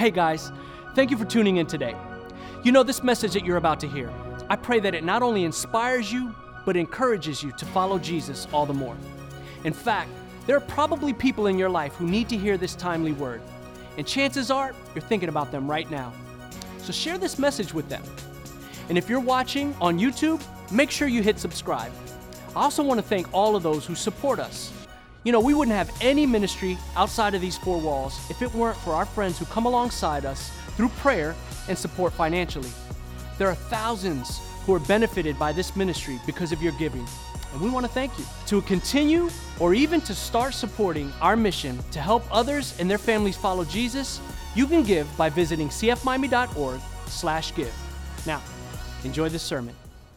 Hey guys, thank you for tuning in today. You know, this message that you're about to hear, I pray that it not only inspires you, but encourages you to follow Jesus all the more. In fact, there are probably people in your life who need to hear this timely word, and chances are you're thinking about them right now. So share this message with them. And if you're watching on YouTube, make sure you hit subscribe. I also want to thank all of those who support us. You know, we wouldn't have any ministry outside of these four walls if it weren't for our friends who come alongside us through prayer and support financially. There are thousands who are benefited by this ministry because of your giving, and we want to thank you. To continue or even to start supporting our mission to help others and their families follow Jesus, you can give by visiting cfmiami.org/give. Now, enjoy this sermon.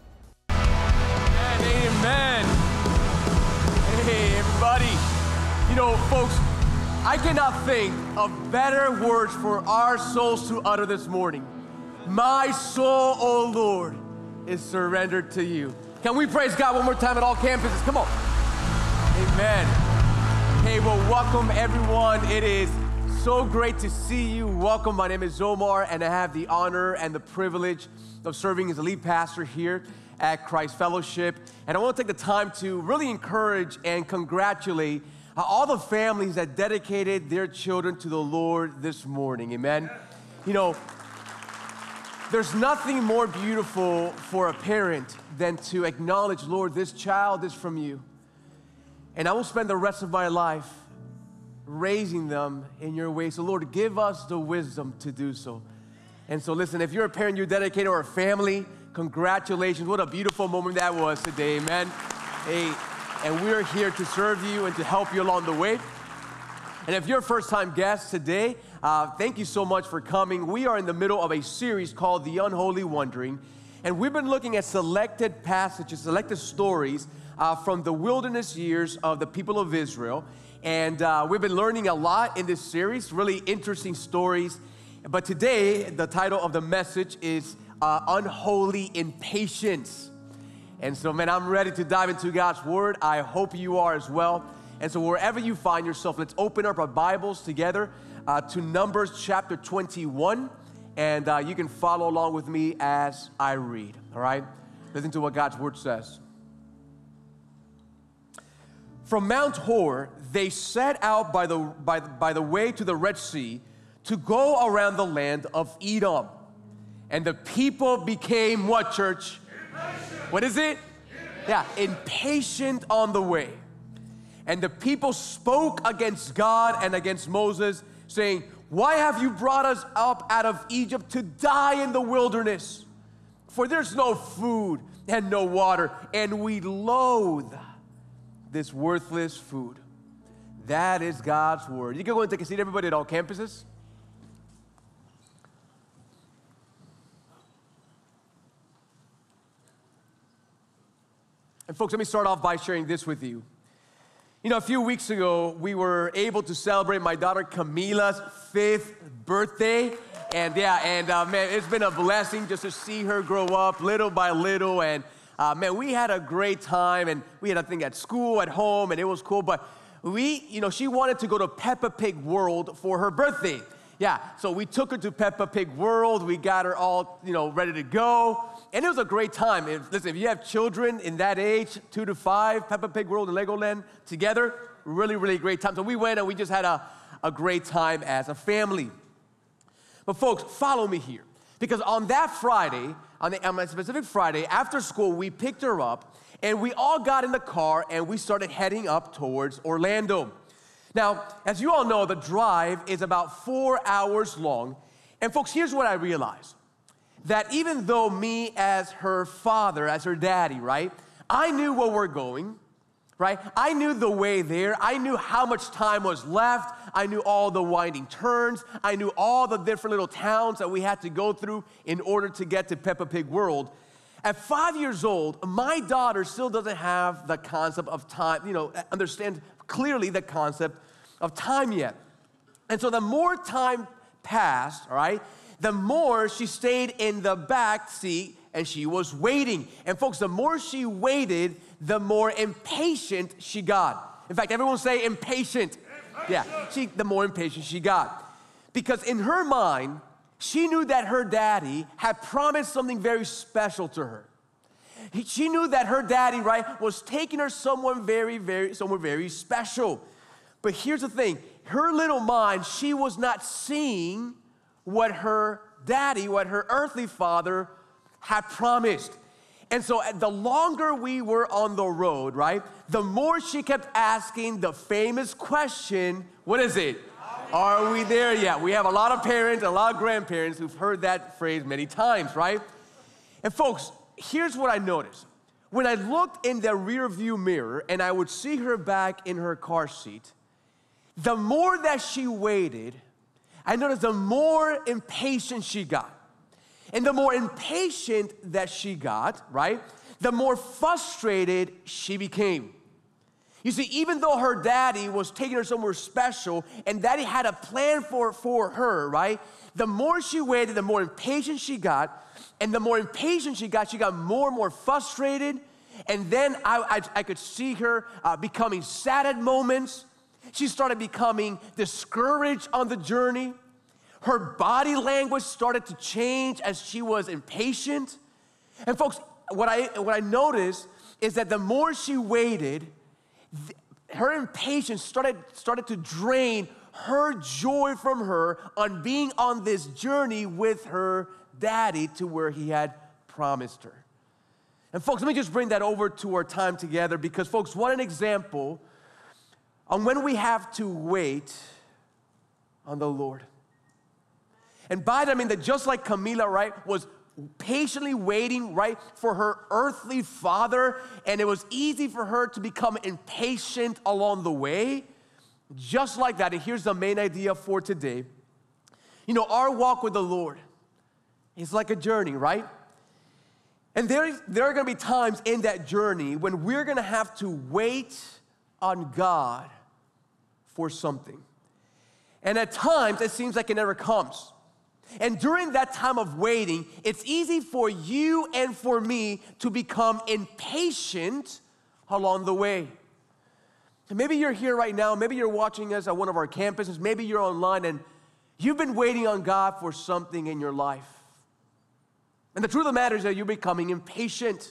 Amen. Hey, everybody. You know, folks, I cannot think of better words for our souls to utter this morning. My soul, O Lord, is surrendered to you. Can we praise God one more time at all campuses? Come on. Amen. Hey, well, welcome everyone. It is so great to see you. Welcome. My name is Omar, and I have the honor and the privilege of serving as the lead pastor here at Christ Fellowship. And I want to take the time to really encourage and congratulate all the families that dedicated their children to the Lord this morning. Amen. You know, there's nothing more beautiful for a parent than to acknowledge, Lord, this child is from you. And I will spend the rest of my life raising them in your way. So Lord, give us the wisdom to do so. And so listen, if you're a parent, you're dedicated, or a family, congratulations. What a beautiful moment that was today, amen. Hey, and we're here to serve you and to help you along the way. And if you're a first-time guest today, thank you so much for coming. We are in the middle of a series called The Unholy Wandering, and we've been looking at selected passages, selected stories from the wilderness years of the people of Israel. And we've been learning a lot in this series, really interesting stories. But today, the title of the message is Unholy Impatience. And so, man, I'm ready to dive into God's Word. I hope you are as well. And so wherever you find yourself, let's open up our Bibles together to Numbers chapter 21. And you can follow along with me as I read, all right? Listen to what God's Word says. From Mount Hor, they set out by the way to the Red Sea to go around the land of Edom. And the people became what, church? Impatient. What is it? Impatient on the way. And the people spoke against God and against Moses, saying, "Why have you brought us up out of Egypt to die in the wilderness? For there's no food and no water, and we loathe this worthless food." That is God's word. You can go and take a seat, everybody, at all campuses. And folks, let me start off by sharing this with you. You know, a few weeks ago, we were able to celebrate my daughter Camila's 5th birthday. And man, it's been a blessing just to see her grow up little by little. And man, we had a great time. And we had a thing at school, at home, and it was cool. But she wanted to go to Peppa Pig World for her birthday. Yeah, so we took her to Peppa Pig World. We got her all, ready to go. And it was a great time. If you have children in that age, 2 to 5, Peppa Pig World and Legoland together, really, really great time. So we went and we just had a great time as a family. But folks, follow me here. Because on that Friday, on a specific Friday, after school, we picked her up and we all got in the car and we started heading up towards Orlando. Now, as you all know, the drive is about 4 hours long. And folks, here's what I realized. That even though me as her father, as her daddy, right, I knew where we're going, right? I knew the way there. I knew how much time was left. I knew all the winding turns. I knew all the different little towns that we had to go through in order to get to Peppa Pig World. At 5 years old, my daughter still doesn't have the concept of time, understand clearly the concept of time yet. And so the more time passed, all right, the more she stayed in the back seat and she was waiting. And folks, the more she waited, the more impatient she got. In fact, everyone say impatient. Yeah, the more impatient she got. Because in her mind, she knew that her daddy had promised something very special to her. She knew that her daddy, right, was taking her somewhere very special. But here's the thing, her little mind, she was not seeing what her daddy, what her earthly father had promised. And so the longer we were on the road, right, the more she kept asking the famous question, what is it? Are we there yet? We have a lot of parents, a lot of grandparents who've heard that phrase many times, right? And folks, here's what I noticed. When I looked in the rear view mirror and I would see her back in her car seat, the more that she waited, I noticed the more impatient she got. And the more impatient that she got, right, the more frustrated she became. You see, even though her daddy was taking her somewhere special and daddy had a plan for her, right, the more she waited, the more impatient she got. And the more impatient she got more and more frustrated. And then I could see her becoming sad at moments. She started becoming discouraged on the journey. Her body language started to change as she was impatient. And folks, what I noticed is that the more she waited, her impatience started to drain her joy from her on being on this journey with her daddy to where he had promised her. And folks, let me just bring that over to our time together because, folks, what an example on when we have to wait on the Lord. And by that I mean that just like Camila, right, was patiently waiting, right, for her earthly father, and it was easy for her to become impatient along the way, just like that. And here's the main idea for today. You know, our walk with the Lord is like a journey, right? And there are going to be times in that journey when we're going to have to wait on God for something. And at times, it seems like it never comes. And during that time of waiting, it's easy for you and for me to become impatient along the way. And maybe you're here right now, maybe you're watching us at one of our campuses, maybe you're online and you've been waiting on God for something in your life. And the truth of the matter is that you're becoming impatient.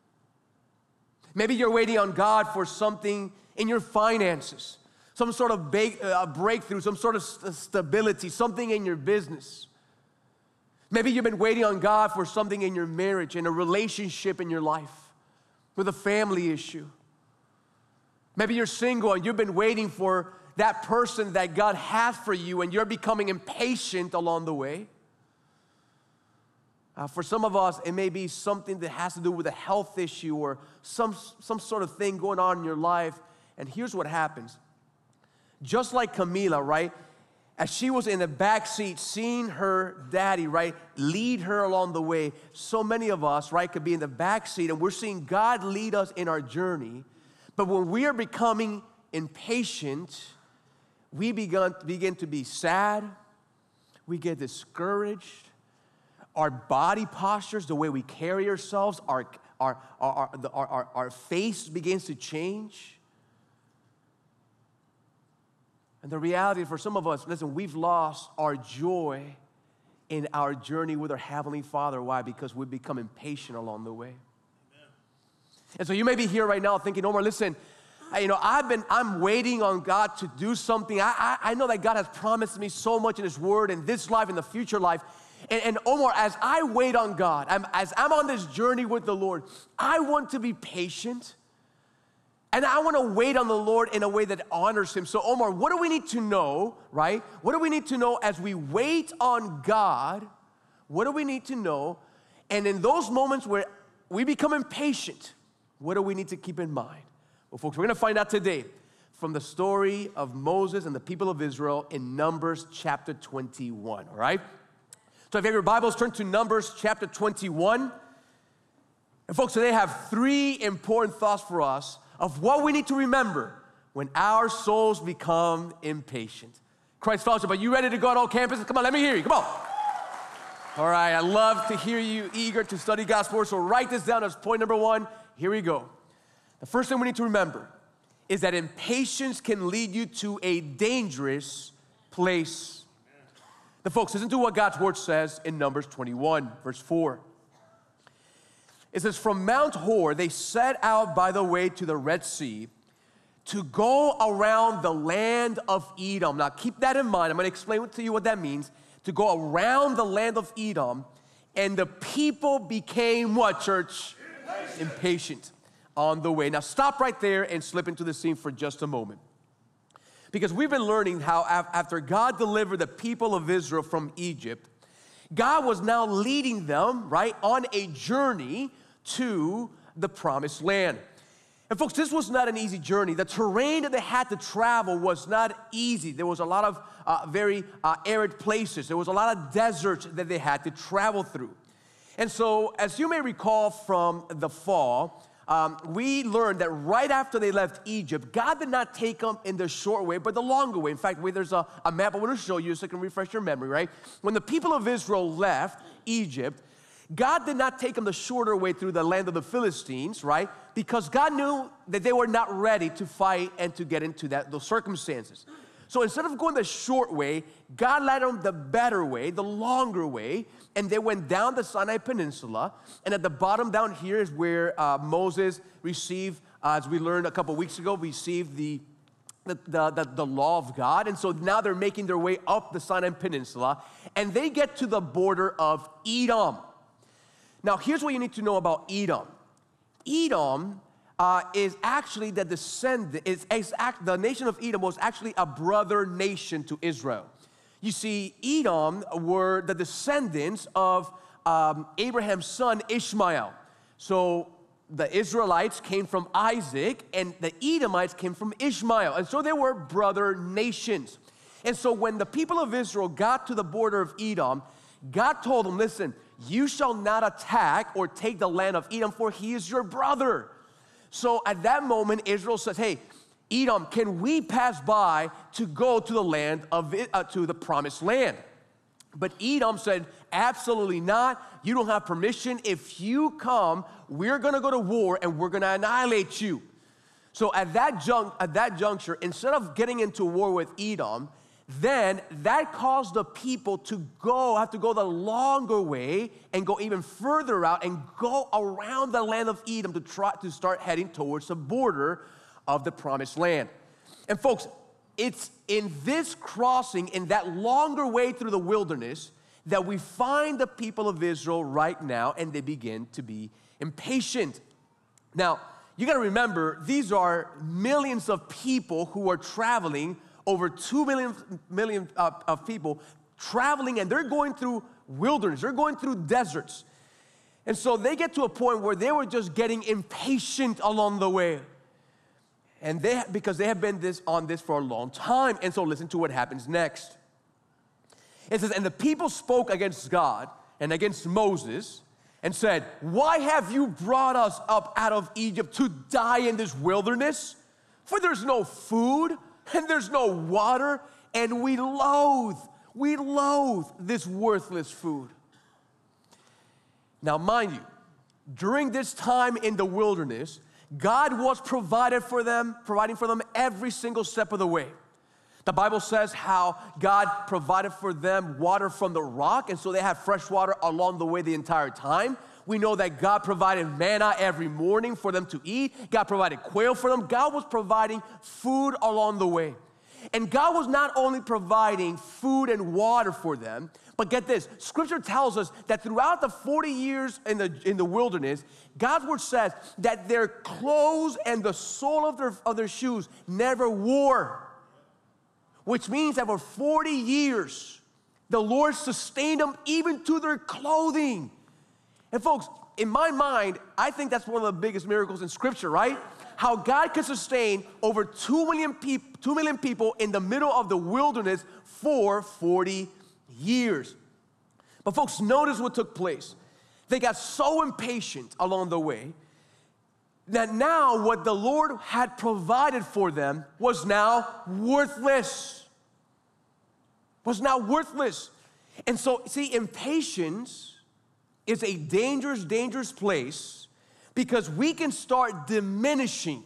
Maybe you're waiting on God for something in your finances, some sort of breakthrough, some sort of stability, something in your business. Maybe you've been waiting on God for something in your marriage, in a relationship in your life, with a family issue. Maybe you're single and you've been waiting for that person that God has for you and you're becoming impatient along the way. For some of us, it may be something that has to do with a health issue or some sort of thing going on in your life. And here's what happens. Just like Camila, right? As she was in the back seat, seeing her daddy, right, lead her along the way, so many of us, right, could be in the back seat and we're seeing God lead us in our journey. But when we are becoming impatient, we begin to be sad, we get discouraged, our body postures, the way we carry ourselves, our face begins to change. And the reality for some of us, listen, we've lost our joy in our journey with our Heavenly Father. Why? Because we've become impatient along the way. Amen. And so you may be here right now thinking, Omar, listen, I'm waiting on God to do something. I know that God has promised me so much in His Word, in this life, in the future life. And Omar, as I wait on God, as I'm on this journey with the Lord, I want to be patient. And I want to wait on the Lord in a way that honors Him. So Omar, what do we need to know, right? What do we need to know as we wait on God? What do we need to know? And in those moments where we become impatient, what do we need to keep in mind? Well, folks, we're going to find out today from the story of Moses and the people of Israel in Numbers chapter 21, all right? So if you have your Bibles, turn to Numbers chapter 21. And folks, today I have three important thoughts for us of what we need to remember when our souls become impatient. Christ Fellowship, are you ready to go on all campuses? Come on, let me hear you, come on. All right, I love to hear you eager to study God's Word, so write this down as point number one. Here we go. The first thing we need to remember is that impatience can lead you to a dangerous place. Now, folks, listen to what God's word says in Numbers 21, verse 4. It says, from Mount Hor, they set out by the way to the Red Sea to go around the land of Edom. Now, keep that in mind. I'm going to explain to you what that means. To go around the land of Edom. And the people became what, church? Impatient on the way. Now, stop right there and slip into the scene for just a moment. Because we've been learning how after God delivered the people of Israel from Egypt, God was now leading them, right, on a journey to the promised land. And folks, this was not an easy journey. The terrain that they had to travel was not easy. There was a lot of very arid places. There was a lot of deserts that they had to travel through. And so, as you may recall from the fall, we learned that right after they left Egypt, God did not take them in the short way, but the longer way. In fact, there's a map I want to show you so I can refresh your memory, right? When the people of Israel left Egypt, God did not take them the shorter way through the land of the Philistines, right? Because God knew that they were not ready to fight and to get into those circumstances. So instead of going the short way, God led them the better way, the longer way, and they went down the Sinai Peninsula. And at the bottom down here is where Moses received, as we learned a couple weeks ago, received the law of God. And so now they're making their way up the Sinai Peninsula, and they get to the border of Edom. Now, here's what you need to know about Edom. Edom is actually the descendant, the nation of Edom was actually a brother nation to Israel. You see, Edom were the descendants of Abraham's son Ishmael. So the Israelites came from Isaac, and the Edomites came from Ishmael. And so they were brother nations. And so when the people of Israel got to the border of Edom, God told them, listen, you shall not attack or take the land of Edom, for he is your brother. So at that moment, Israel says, hey, Edom, can we pass by to go to the land of to the promised land? But Edom said, absolutely not. You don't have permission. If you come, we're going to go to war and we're going to annihilate you. So at that juncture, instead of getting into war with Edom, then that caused the people to have to go the longer way and go even further out and go around the land of Edom to try to start heading towards the border of the promised land. And folks, it's in this crossing, in that longer way through the wilderness, that we find the people of Israel right now, and they begin to be impatient. Now, you got to remember, these are millions of people who are traveling, over 2 million of people traveling, and they're going through wilderness, they're going through deserts. And so they get to a point where they were just getting impatient along the way. And because they have been on this for a long time. And so listen to what happens next. It says, and the people spoke against God and against Moses and said, why have you brought us up out of Egypt to die in this wilderness? For there's no food and there's no water, and we loathe this worthless food. Now, mind you, during this time in the wilderness, God was providing for them every single step of the way. The Bible says how God provided for them water from the rock, and so they had fresh water along the way the entire time. We know that God provided manna every morning for them to eat. God provided quail for them. God was providing food along the way. And God was not only providing food and water for them, but get this, Scripture tells us that throughout the 40 years in the wilderness, God's word says that their clothes and the sole of their shoes never wore. Which means that for 40 years, the Lord sustained them even to their clothing. And folks, in my mind, I think that's one of the biggest miracles in Scripture, right? How God could sustain over 2 million people in the middle of the wilderness for 40 years. But folks, notice what took place. They got so impatient along the way that now what the Lord had provided for them was now worthless. And so, see, impatience is a dangerous, dangerous place, because we can start diminishing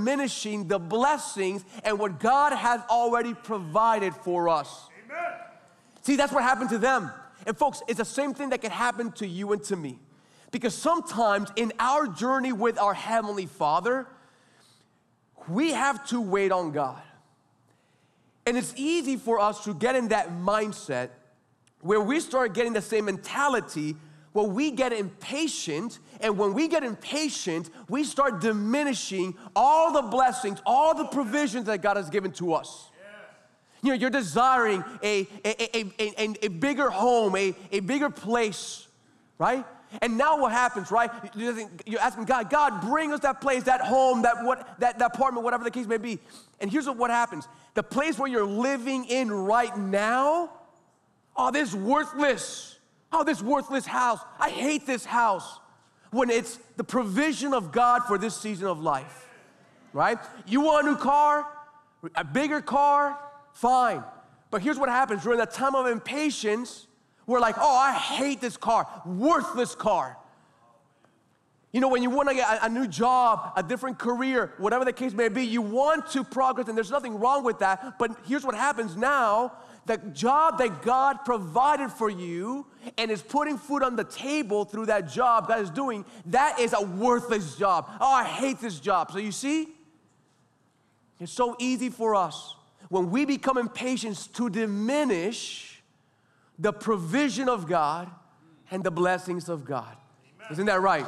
the blessings and what God has already provided for us. Amen. See, that's what happened to them. And folks, it's the same thing that can happen to you and to me. Because sometimes in our journey with our Heavenly Father, we have to wait on God. And it's easy for us to get in that mindset where we start getting the same mentality where we get impatient, and when we get impatient, we start diminishing all the blessings, all the provisions that God has given to us. You know, you're desiring a bigger home, a bigger place, right? And now what happens, right? You're asking God, God, bring us that place, that home, that apartment, whatever the case may be. And here's what happens. The place where you're living in right now, oh, this is worthless. Oh, this worthless house. I hate this house. When it's the provision of God for this season of life, right? You want a new car, a bigger car, fine. But here's what happens. During the time of impatience, we're like, oh, I hate this car, worthless car. You know, when you want to get a new job, a different career, whatever the case may be, you want to progress, and there's nothing wrong with that. But here's what happens now. The job that God provided for you and is putting food on the table through that job God is doing, that is a worthless job. Oh, I hate this job. So you see, it's so easy for us when we become impatient to diminish the provision of God and the blessings of God. Amen. Isn't that right?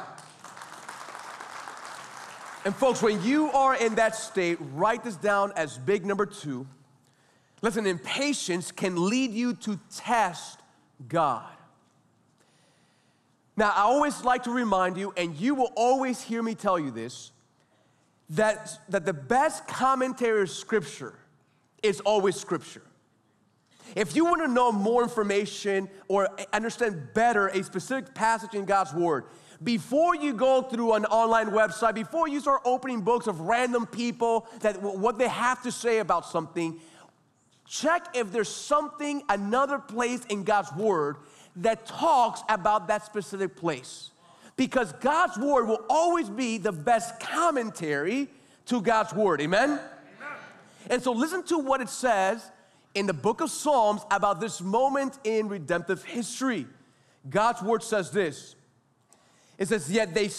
And folks, when you are in that state, write this down as big number 2. Listen, impatience can lead you to test God. Now, I always like to remind you, and you will always hear me tell you this, that the best commentary of Scripture is always Scripture. If you want to know more information or understand better a specific passage in God's Word, before you go through an online website, before you start opening books of random people, that what they have to say about something, check if there's something, another place in God's Word that talks about that specific place. Because God's Word will always be the best commentary to God's Word. Amen? Amen. And so listen to what it says in the book of Psalms about this moment in redemptive history. God's Word says this. It says, yet they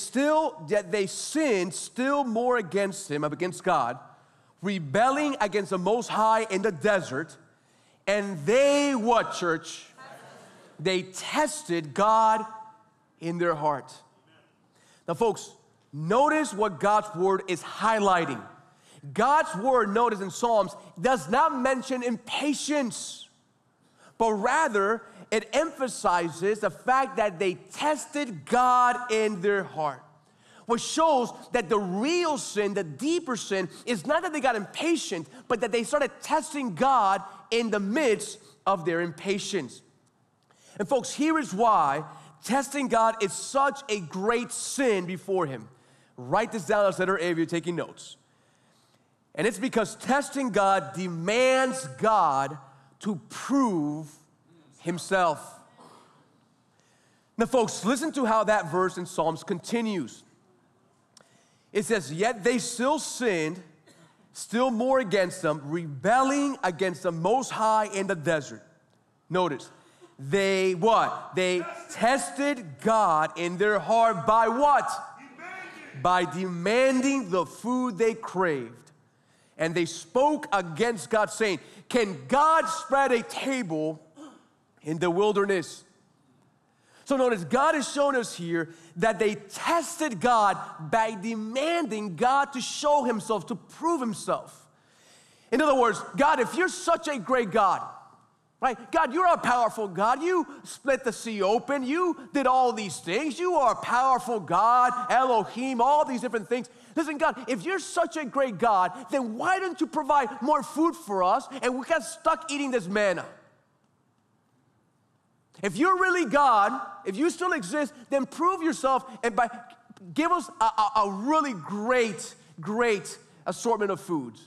sinned still more against Him, against God, rebelling against the Most High in the desert, and they, what, church? They tested God in their heart. Now, folks, notice what God's Word is highlighting. God's Word, notice in Psalms, does not mention impatience, but rather it emphasizes the fact that they tested God in their heart. Which shows that the real sin, the deeper sin, is not that they got impatient, but that they started testing God in the midst of their impatience. And folks, here is why testing God is such a great sin before Him. Write this down as letter A if you're taking notes. And it's because testing God demands God to prove Himself. Now, folks, listen to how that verse in Psalms continues. It says, yet they still sinned, still more against them, rebelling against the Most High in the desert. Notice, they what? They tested God in their heart by what? By demanding the food they craved. And they spoke against God, saying, can God spread a table in the wilderness? So notice, God has shown us here that they tested God by demanding God to show Himself, to prove Himself. In other words, God, if you're such a great God, right? God, you're a powerful God. You split the sea open. You did all these things. You are a powerful God, Elohim, all these different things. Listen, God, if you're such a great God, then why don't you provide more food for us and we got stuck eating this manna? If you're really God, if you still exist, then prove yourself and give us a really great assortment of foods.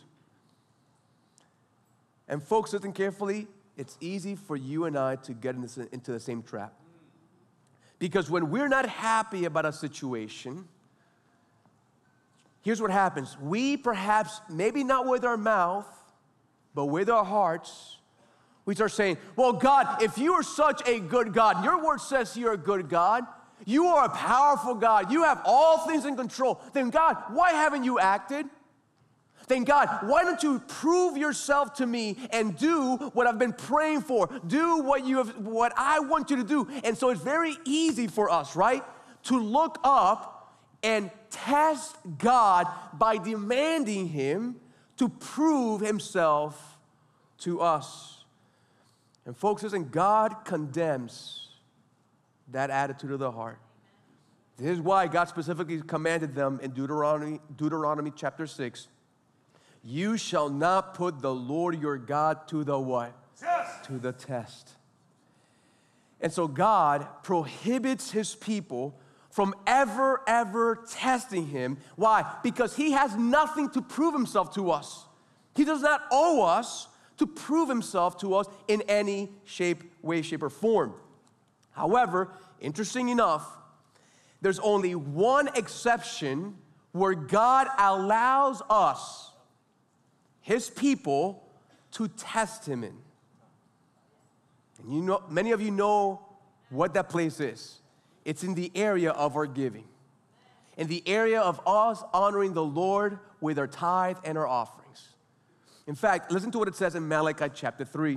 And folks, listen carefully, it's easy for you and I to get into the same trap. Because when we're not happy about a situation, here's what happens. We perhaps, maybe not with our mouth, but with our hearts, We start saying, well, God, if you are such a good God, your word says you're a good God, you are a powerful God, you have all things in control, then God, why haven't you acted? Then God, why don't you prove yourself to me and do what I've been praying for? Do what I want you to do. And so it's very easy for us, right, to look up and test God by demanding him to prove himself to us. And folks, listen, God condemns that attitude of the heart. This is why God specifically commanded them in Deuteronomy chapter 6, you shall not put the Lord your God to the what? Test. To the test. And so God prohibits his people from ever testing him. Why? Because he has nothing to prove himself to us. He does not owe us to prove himself to us in any way, shape, or form. However, interesting enough, there's only one exception where God allows us, his people, to test him in. And you know, many of you know what that place is. It's in the area of our giving. In the area of us honoring the Lord with our tithe and our offerings. In fact, listen to what it says in Malachi chapter 3.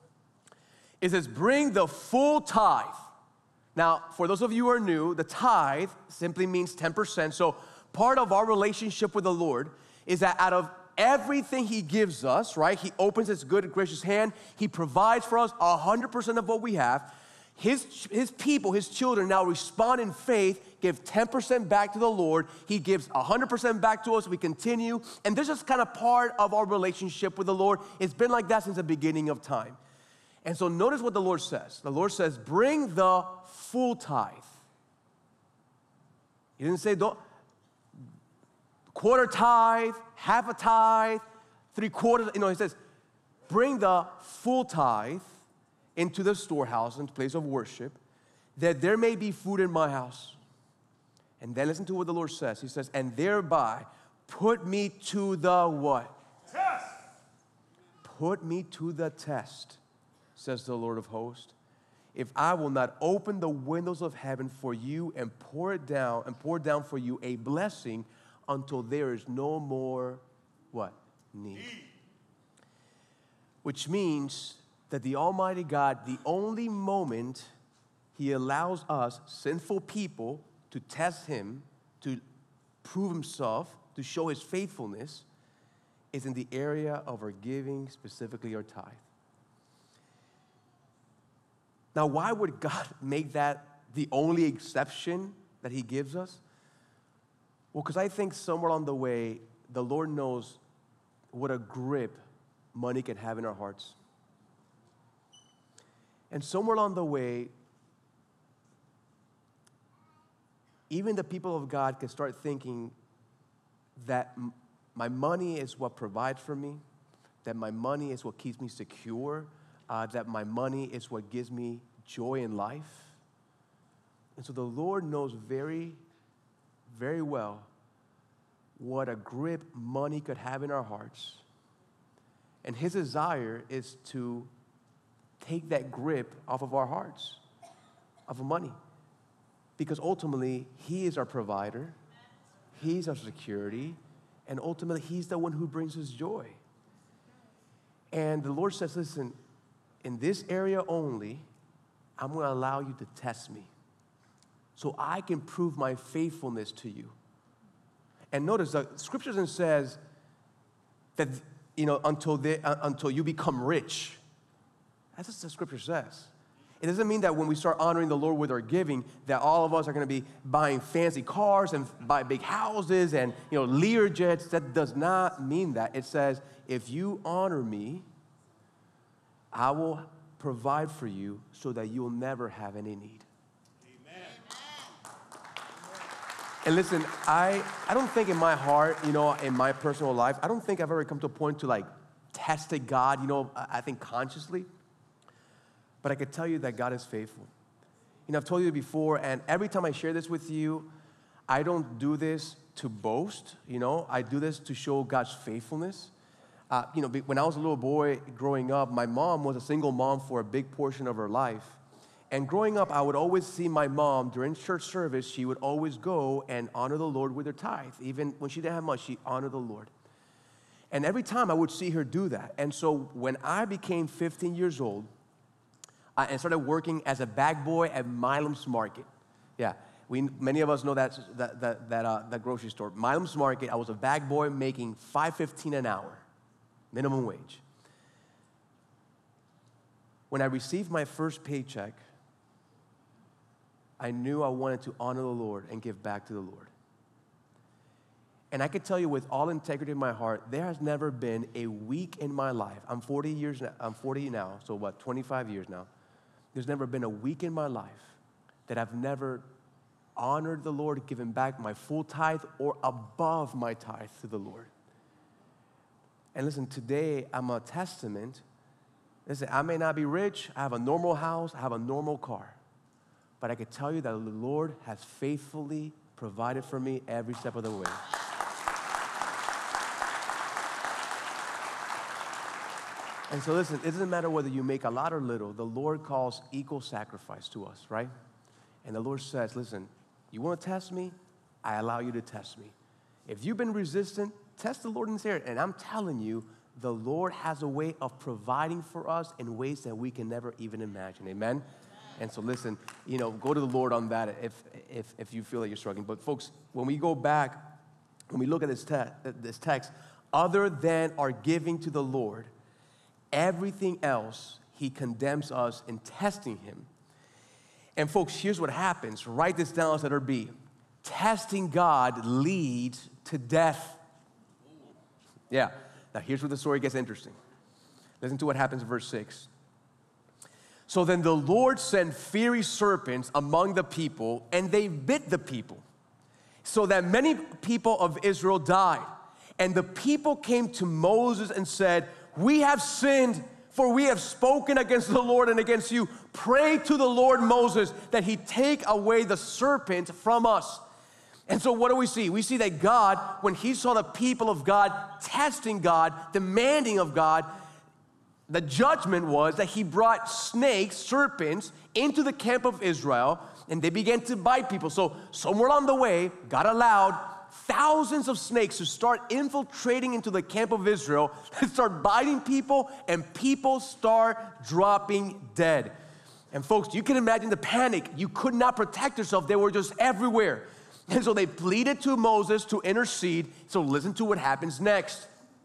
It says, bring the full tithe. Now, for those of you who are new, the tithe simply means 10%. So part of our relationship with the Lord is that out of everything he gives us, right? He opens his good and gracious hand. He provides for us 100% of what we have. His people, his children now respond in faith, give 10% back to the Lord. He gives 100% back to us. We continue. And this is kind of part of our relationship with the Lord. It's been like that since the beginning of time. And so notice what the Lord says. The Lord says, bring the full tithe. He didn't say quarter tithe, half a tithe, 3/4. He says, bring the full tithe into the storehouse and place of worship, that there may be food in my house. And then listen to what the Lord says. He says, and thereby put me to the what? Test. Put me to the test, says the Lord of hosts, if I will not open the windows of heaven for you and pour down for you a blessing until there is no more what? Need. Which means that the Almighty God, the only moment he allows us, sinful people, to test him, to prove himself, to show his faithfulness, is in the area of our giving, specifically our tithe. Now, why would God make that the only exception that he gives us? Well, because I think somewhere along the way, the Lord knows what a grip money can have in our hearts. And somewhere along the way, even the people of God can start thinking that my money is what provides for me, that my money is what keeps me secure, that my money is what gives me joy in life. And so the Lord knows very, very well what a grip money could have in our hearts. And his desire is to take that grip off of our hearts, of money. Because ultimately, he is our provider, he's our security, and ultimately, he's the one who brings us joy. And the Lord says, listen, in this area only, I'm going to allow you to test me so I can prove my faithfulness to you. And notice the scripture says that, until you become rich. That's what the scripture says. It doesn't mean that when we start honoring the Lord with our giving, that all of us are going to be buying fancy cars and buy big houses and, Lear jets. That does not mean that. It says, if you honor me, I will provide for you so that you will never have any need. Amen. And listen, I don't think in my heart, in my personal life, I don't think I've ever come to a point to testing God, I think consciously. But I could tell you that God is faithful. I've told you before, and every time I share this with you, I don't do this to boast, I do this to show God's faithfulness. when I was a little boy growing up, my mom was a single mom for a big portion of her life. And growing up, I would always see my mom during church service. She would always go and honor the Lord with her tithe. Even when she didn't have much, she honored the Lord. And every time I would see her do that. And so when I became 15 years old, and started working as a bag boy at Milam's Market. Yeah, many of us know that grocery store. Milam's Market, I was a bag boy making $5.15 an hour, minimum wage. When I received my first paycheck, I knew I wanted to honor the Lord and give back to the Lord. And I could tell you with all integrity in my heart, there has never been a week in my life. I'm 40 now, so 25 years now. There's never been a week in my life that I've never honored the Lord, given back my full tithe or above my tithe to the Lord. And listen, today I'm a testament. Listen, I may not be rich, I have a normal house, I have a normal car. But I can tell you that the Lord has faithfully provided for me every step of the way. And so listen, it doesn't matter whether you make a lot or little, the Lord calls equal sacrifice to us, right? And the Lord says, listen, you want to test me? I allow you to test me. If you've been resistant, test the Lord in this area. And I'm telling you, the Lord has a way of providing for us in ways that we can never even imagine, amen? And so listen, go to the Lord on that if you feel like you're struggling. But folks, when we go back, when we look at this text, other than our giving to the Lord, everything else, he condemns us in testing him. And folks, here's what happens. Write this down as letter B. Testing God leads to death. Yeah. Now here's where the story gets interesting. Listen to what happens in verse 6. So then the Lord sent fiery serpents among the people, and they bit the people, so that many people of Israel died. And the people came to Moses and said, we have sinned, for we have spoken against the Lord and against you. Pray to the Lord, Moses, that he take away the serpent from us. And so what do we see? We see that God, when he saw the people of God testing God, demanding of God, the judgment was that he brought snakes, serpents, into the camp of Israel, and they began to bite people. So somewhere along the way, God allowed thousands of snakes to start infiltrating into the camp of Israel, and start biting people, and people start dropping dead. And folks, you can imagine the panic. You could not protect yourself. They were just everywhere. And so they pleaded to Moses to intercede. So listen to what happens next.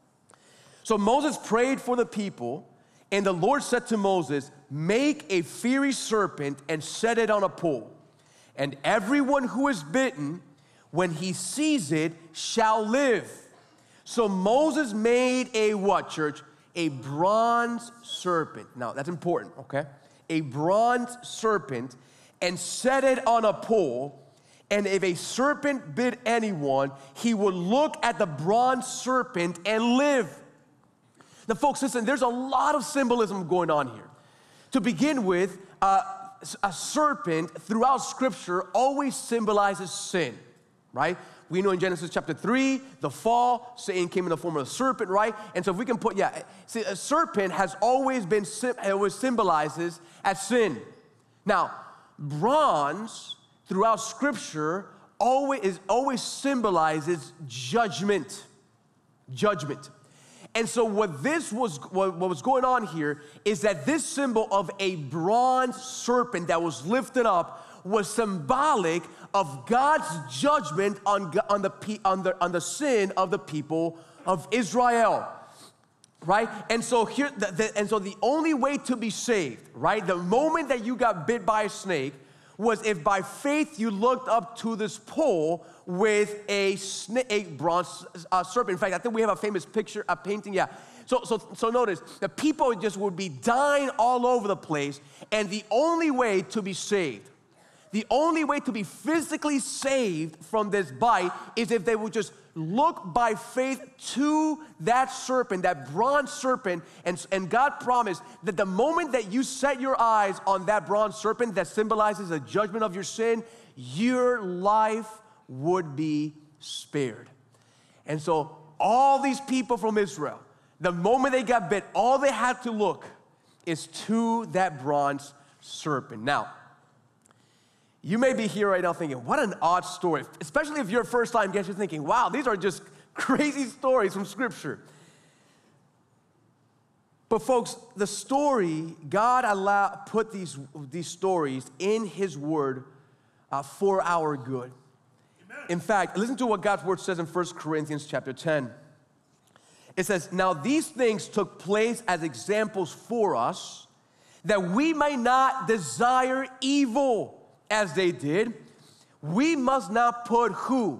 So Moses prayed for the people, and the Lord said to Moses, make a fiery serpent and set it on a pole. And everyone who is bitten, when he sees it, shall live. So Moses made a what, church? A bronze serpent. Now, that's important, okay? A bronze serpent, and set it on a pole. And if a serpent bit anyone, he would look at the bronze serpent and live. Now, folks, listen, there's a lot of symbolism going on here. To begin with, a serpent throughout Scripture always symbolizes sin, right? We know in Genesis chapter 3, the fall, Satan came in the form of a serpent, right? And so if we can put, see, a serpent has always been, it symbolizes as sin. Now, bronze throughout Scripture always symbolizes judgment. Judgment. And so what was going on here is that this symbol of a bronze serpent that was lifted up was symbolic of God's judgment on the sin of the people of Israel, right? And so the only way to be saved, right? The moment that you got bit by a snake was if by faith you looked up to this pole with a bronze serpent. In fact, I think we have a famous picture, a painting, yeah. So notice, the people just would be dying all over the place, and the only way to be saved, the only way to be physically saved from this bite is if they would just look by faith to that serpent, that bronze serpent, and God promised that the moment that you set your eyes on that bronze serpent that symbolizes the judgment of your sin, your life would be spared. And so all these people from Israel, The moment they got bit, all they had to look is to that bronze serpent. Now, you may be here right now thinking, what an odd story. Especially if you're a first-time guest, you're thinking, wow, these are just crazy stories from Scripture. But folks, the story, God put these stories in His Word for our good. Amen. In fact, listen to what God's Word says in 1 Corinthians chapter 10. It says, now these things took place as examples for us, that we might not desire evil as they did. We must not put who?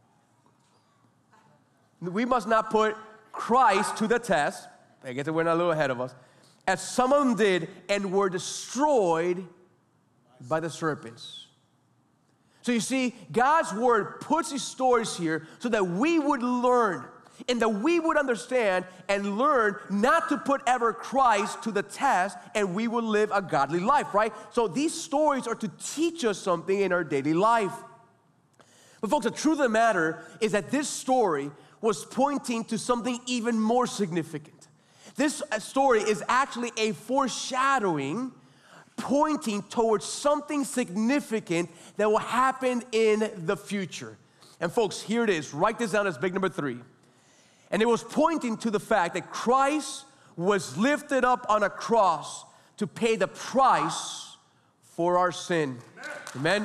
We must not put Christ to the test. I guess we're not a little ahead of us. As some of them did and were destroyed by the serpents. So you see, God's Word puts these stories here so that we would learn and that we would understand and learn not to put ever Christ to the test, and we will live a godly life, right? So these stories are to teach us something in our daily life. But folks, the truth of the matter is that this story was pointing to something even more significant. This story is actually a foreshadowing pointing towards something significant that will happen in the future. And folks, here it is. Write this down as big number 3. And it was pointing to the fact that Christ was lifted up on a cross to pay the price for our sin. Amen?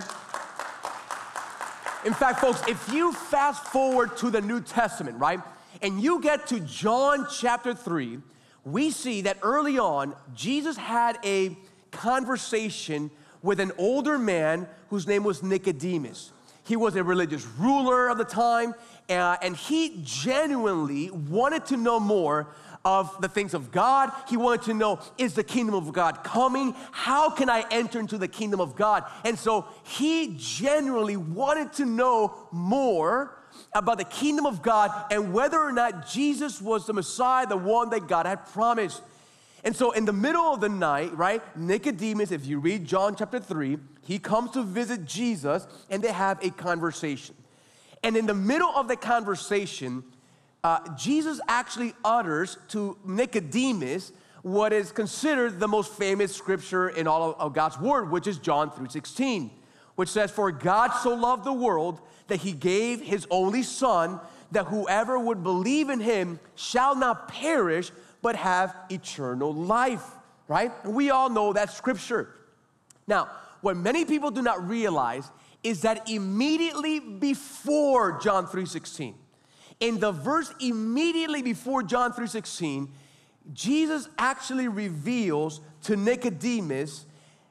In fact, folks, if you fast forward to the New Testament, right, and you get to John chapter 3, we see that early on, Jesus had a conversation with an older man whose name was Nicodemus. He was a religious ruler of the time, and he genuinely wanted to know more of the things of God. He wanted to know, is the kingdom of God coming? How can I enter into the kingdom of God? And so he genuinely wanted to know more about the kingdom of God and whether or not Jesus was the Messiah, the one that God had promised. And so in the middle of the night, right, Nicodemus, if you read John chapter 3, he comes to visit Jesus and they have a conversation. And in the middle of the conversation, Jesus actually utters to Nicodemus what is considered the most famous scripture in all of God's word, which is John 3:16, which says, for God so loved the world that he gave his only son, that whoever would believe in him shall not perish, but have eternal life, right? And we all know that scripture. Now, what many people do not realize is that immediately before John 3:16, in the verse immediately before John 3:16, Jesus actually reveals to Nicodemus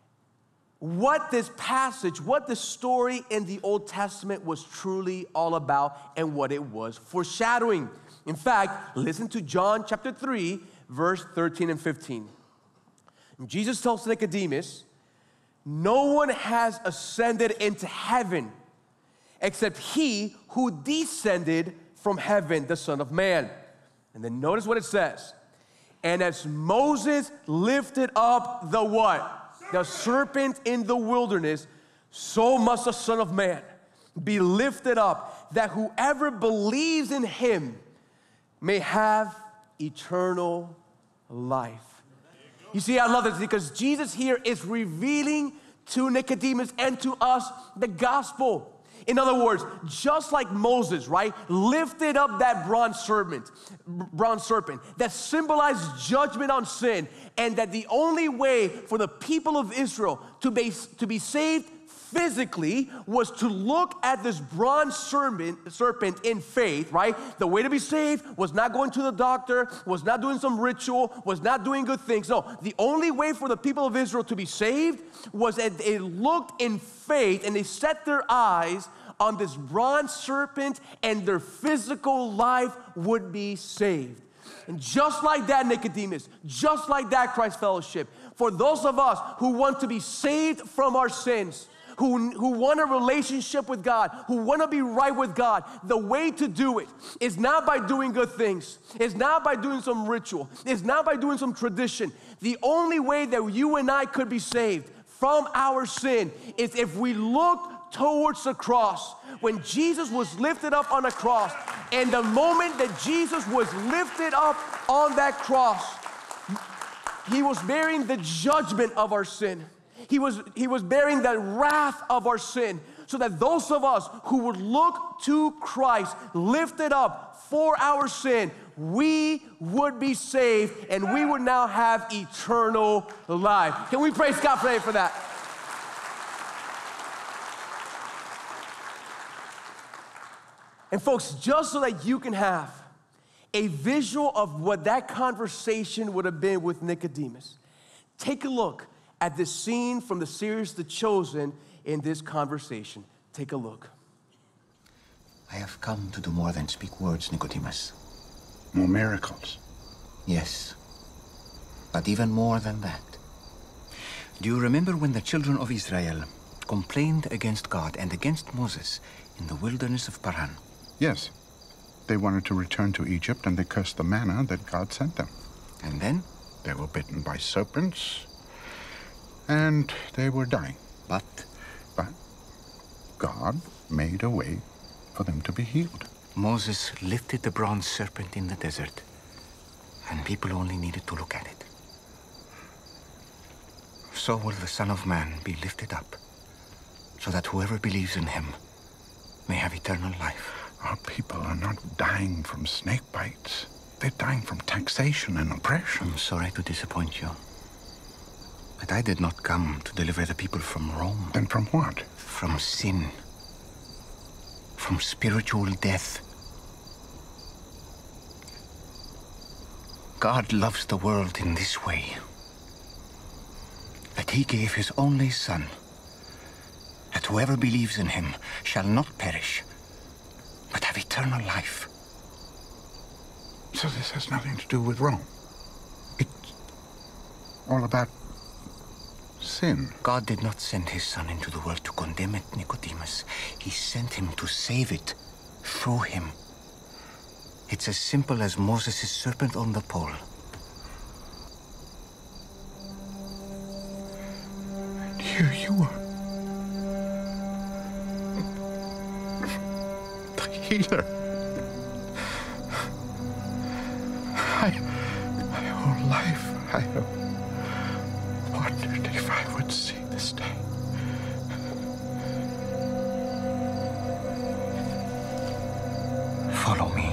what this passage, what the story in the Old Testament was truly all about and what it was foreshadowing. In fact, listen to John chapter 3, verse 13 and 15. And Jesus tells Nicodemus, no one has ascended into heaven except he who descended from heaven, the Son of Man. And then notice what it says. And as Moses lifted up the what? The serpent in the wilderness, so must the Son of Man be lifted up, that whoever believes in him may have eternal life. You see, I love this because Jesus here is revealing to Nicodemus and to us the gospel. In other words, just like Moses, right, lifted up that bronze serpent that symbolized judgment on sin, and that the only way for the people of Israel to be saved physically was to look at this bronze serpent in faith, right? The way to be saved was not going to the doctor, was not doing some ritual, was not doing good things. No, the only way for the people of Israel to be saved was that they looked in faith and they set their eyes on this bronze serpent, and their physical life would be saved. And just like that, Nicodemus, just like that, Christ Fellowship, for those of us who want to be saved from our sins, who want a relationship with God, who want to be right with God, the way to do it is not by doing good things. It's not by doing some ritual. It's not by doing some tradition. The only way that you and I could be saved from our sin is if we look towards the cross, when Jesus was lifted up on a cross, and the moment that Jesus was lifted up on that cross, he was bearing the judgment of our sin. He was bearing the wrath of our sin, so that those of us who would look to Christ lifted up for our sin, we would be saved and we would now have eternal life. Can we praise God for that? And folks, just so that you can have a visual of what that conversation would have been with Nicodemus, take a look at this scene from the series The Chosen in this conversation. Take a look. I have come to do more than speak words, Nicodemus. More miracles. Yes, but even more than that. Do you remember when the children of Israel complained against God and against Moses in the wilderness of Paran? Yes. They wanted to return to Egypt, and they cursed the manna that God sent them. And then? They were bitten by serpents, and they were dying. But God made a way for them to be healed. Moses lifted the bronze serpent in the desert, and people only needed to look at it. So will the Son of Man be lifted up, so that whoever believes in him may have eternal life. Our people are not dying from snake bites. They're dying from taxation and oppression. I'm sorry to disappoint you, but I did not come to deliver the people from Rome. Then from what? From sin. From spiritual death. God loves the world in this way, that he gave his only Son, that whoever believes in him shall not perish, but have eternal life. So this has nothing to do with Rome. It's all about sin. God did not send his Son into the world to condemn it, Nicodemus. He sent him to save it through him. It's as simple as Moses' serpent on the pole. And here you are. The healer. My whole life, I have wondered if I would see this day. Follow me,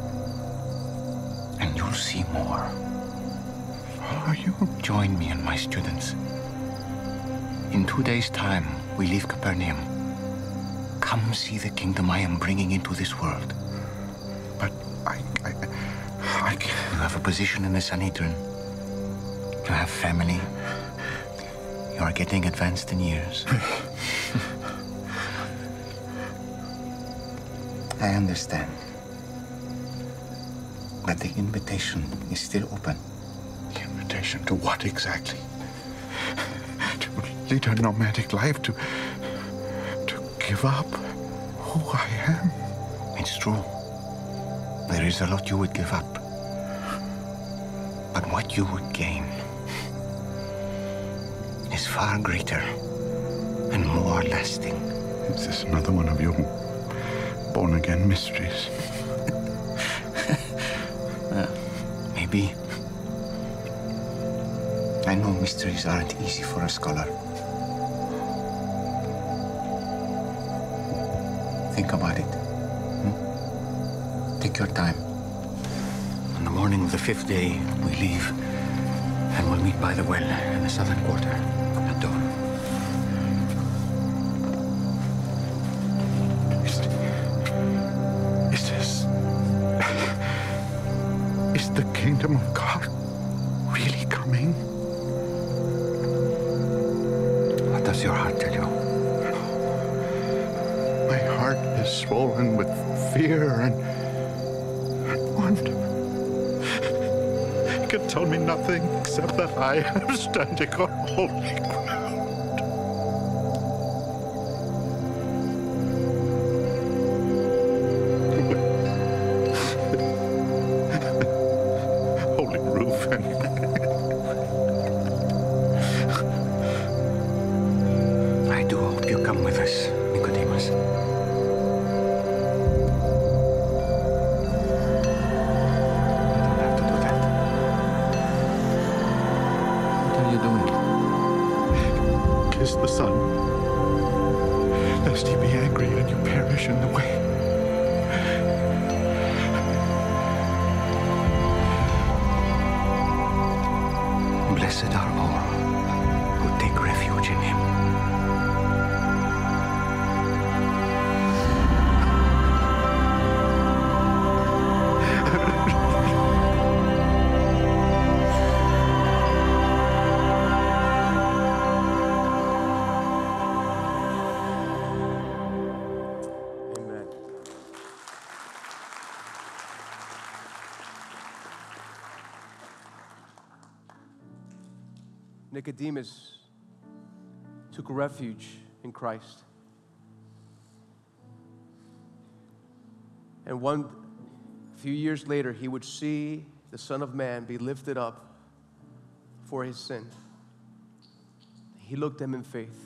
and you'll see more. Follow you? Join me and my students. In 2 days' time, we leave Capernaum. Come see the kingdom I am bringing into this world. But I can't. You have a position in the Sanhedrin. You have family. You are getting advanced in years. I understand. But the invitation is still open. The invitation to what exactly? To lead a nomadic life, to give up who I am. It's true. There is a lot you would give up. But what you would gain is far greater and more lasting. Is this another one of your born-again mysteries? Maybe. I know mysteries aren't easy for a scholar. Think about it. Take your time. On the morning of the 5th day, we leave, and we'll meet by the well in the southern quarter at dawn. Is the kingdom of God really coming? What does your heart tell you? My heart is swollen with fear and wonder. It can tell me nothing except that I am standing on holy ground. Holy roof and I do hope you come with us, Nicodemus. the Son, lest he be angry and you perish in the way. Blessed are all who take refuge in him. Amen. Nicodemus took refuge in Christ. And few years later, he would see the Son of Man be lifted up for his sin. He looked at him in faith.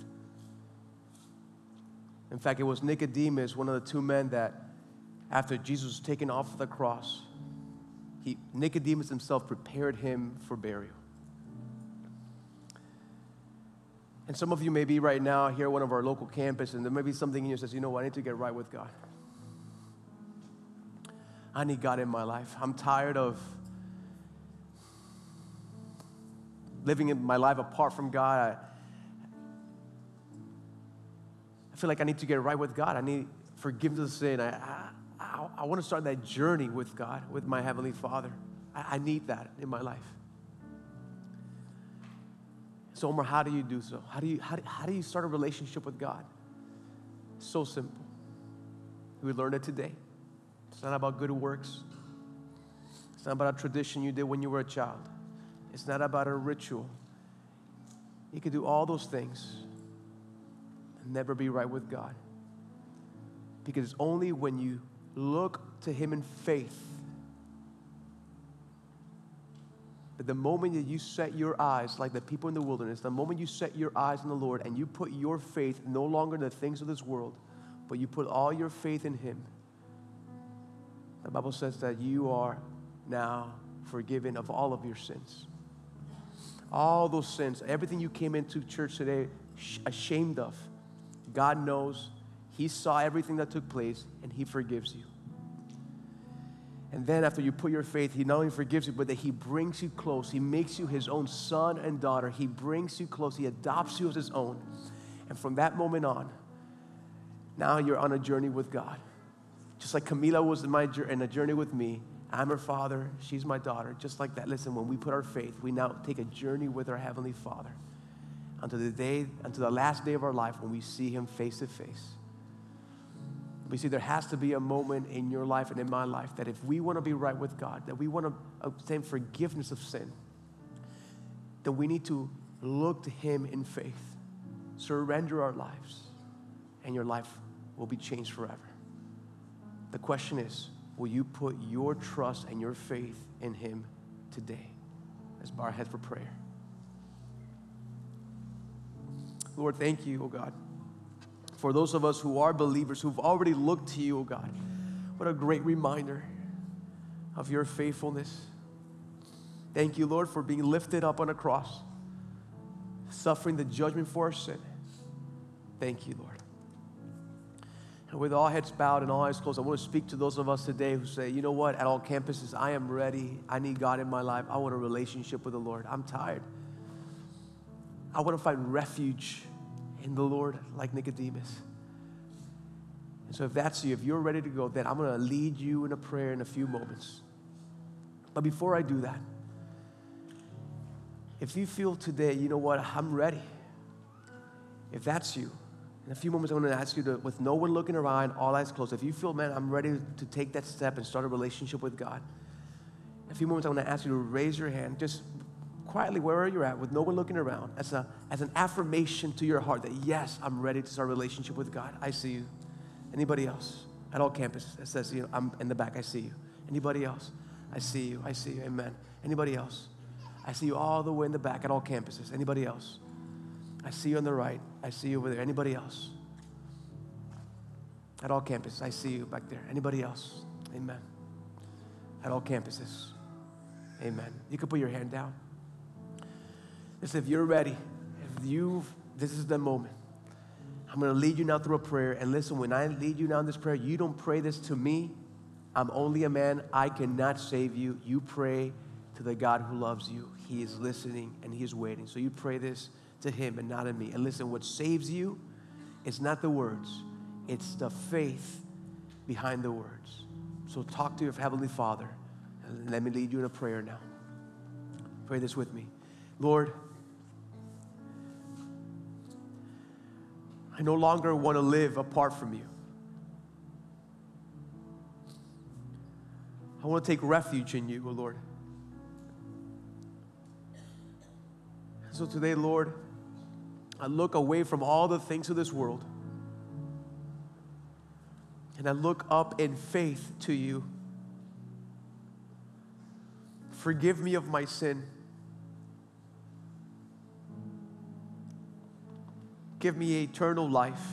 In fact, it was Nicodemus, one of the two men that, after Jesus was taken off the cross, Nicodemus himself prepared him for burial. And some of you may be right now here at one of our local campuses, and there may be something in you that says, you know what, I need to get right with God. I need God in my life. I'm tired of living in my life apart from God. I feel like I need to get right with God. I need forgiveness of sin. I want to start that journey with God, with my Heavenly Father. I need that in my life. So, Omar, how do you do so? How do you start a relationship with God? It's so simple. We learned it today. It's not about good works. It's not about a tradition you did when you were a child. It's not about a ritual. You can do all those things and never be right with God. Because it's only when you look to Him in faith that the moment that you set your eyes, like the people in the wilderness, the moment you set your eyes on the Lord and you put your faith no longer in the things of this world, but you put all your faith in Him, the Bible says that you are now forgiven of all of your sins. All those sins, everything you came into church today ashamed of, God knows. He saw everything that took place, and He forgives you. And then after you put your faith, He not only forgives you, but that He brings you close. He makes you His own son and daughter. He brings you close. He adopts you as His own. And from that moment on, now you're on a journey with God. Just like Camila was in a journey with me, I'm her father, she's my daughter. Just like that, listen, when we put our faith, we now take a journey with our Heavenly Father until the last day of our life when we see Him face to face. We see there has to be a moment in your life and in my life that if we want to be right with God, that we want to obtain forgiveness of sin, then we need to look to Him in faith, surrender our lives, and your life will be changed forever. The question is, will you put your trust and your faith in Him today? Let's bow our heads for prayer. Lord, thank you, oh God, for those of us who are believers, who've already looked to you, oh God. What a great reminder of your faithfulness. Thank you, Lord, for being lifted up on a cross, suffering the judgment for our sin. Thank you, Lord. And with all heads bowed and all eyes closed, I want to speak to those of us today who say, you know what, at all campuses, I am ready. I need God in my life. I want a relationship with the Lord. I'm tired. I want to find refuge in the Lord like Nicodemus. And so if that's you, if you're ready to go, then I'm going to lead you in a prayer in a few moments. But before I do that, if you feel today, you know what, I'm ready. If that's you, in a few moments, I'm going to ask you to, with no one looking around, all eyes closed, if you feel, man, I'm ready to take that step and start a relationship with God, in a few moments, I'm going to ask you to raise your hand, just quietly, wherever you're at, with no one looking around, as an affirmation to your heart that, yes, I'm ready to start a relationship with God. I see you. Anybody else? At all campuses, it says, you know, I'm in the back, I see you. Anybody else? I see you, amen. Anybody else? I see you all the way in the back at all campuses. Anybody else? I see you on the right. I see you over there. Anybody else? At all campuses, I see you back there. Anybody else? Amen. At all campuses. Amen. You can put your hand down. Listen, if you're ready, if you've this is the moment. I'm going to lead you now through a prayer. And listen, when I lead you now in this prayer, you don't pray this to me. I'm only a man. I cannot save you. You pray to the God who loves you. He is listening and he is waiting. So you pray this to him and not to me. And listen, what saves you is not the words. It's the faith behind the words. So talk to your Heavenly Father. And let me lead you in a prayer now. Pray this with me. Lord, I no longer want to live apart from you. I want to take refuge in you, O Lord. So today, Lord, I look away from all the things of this world, and I look up in faith to you. Forgive me of my sin. Give me eternal life.